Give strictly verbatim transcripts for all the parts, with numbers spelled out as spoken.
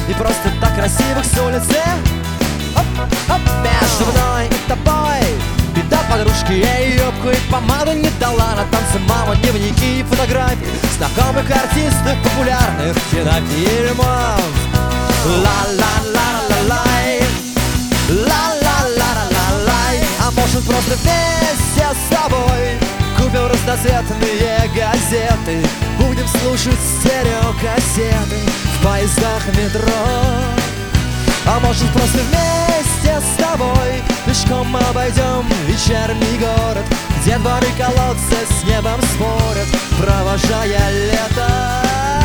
И просто так красивых с улицы. Оп, оп, между мной и тобой беда подружки, я ей юбку и помаду не дала. На танцы мама, дневники и фотографии знакомых артистов, популярных кинофильмов. Ла-ла-ла-ла-лай, ла-ла-ла-ла-лай. А может просто вместе с тобой купим разноцветные газеты, будем слушать стереокассеты в поездах метро. А может просто вместе с тобой пешком мы обойдем вечерний город, где дворы колодцы с небом спорят, провожая лето.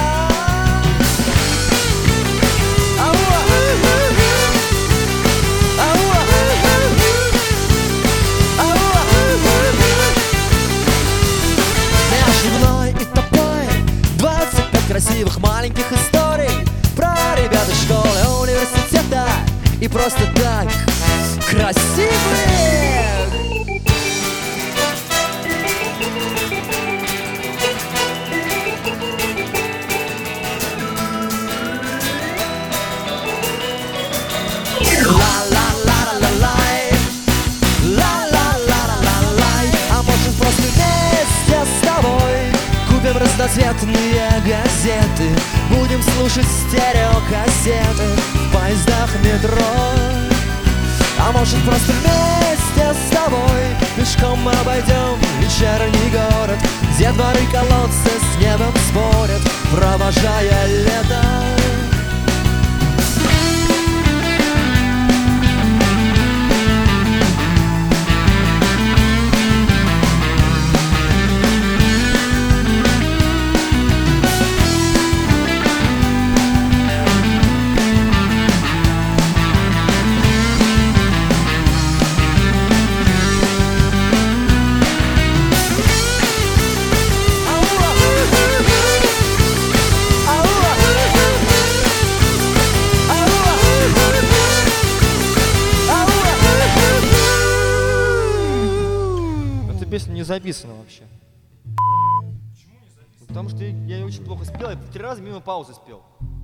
Между мной и тобой двадцать пять красивых маленьких историй про ребят из школы, университета и просто так красивых. Ла-ла-ла-ла-лай, ла-ла-ла-ла-лай. А может просто вместе с тобой купим разноцветные газеты, будем слушать стереокассеты в поездах метро. А может просто вместе с тобой пешком мы обойдем вечерний город, где дворы колодцы с небом спорят, провожая лето. Песня не записана вообще. Почему не записана? Потому что я ее очень плохо спел, я три раза мимо паузы спел.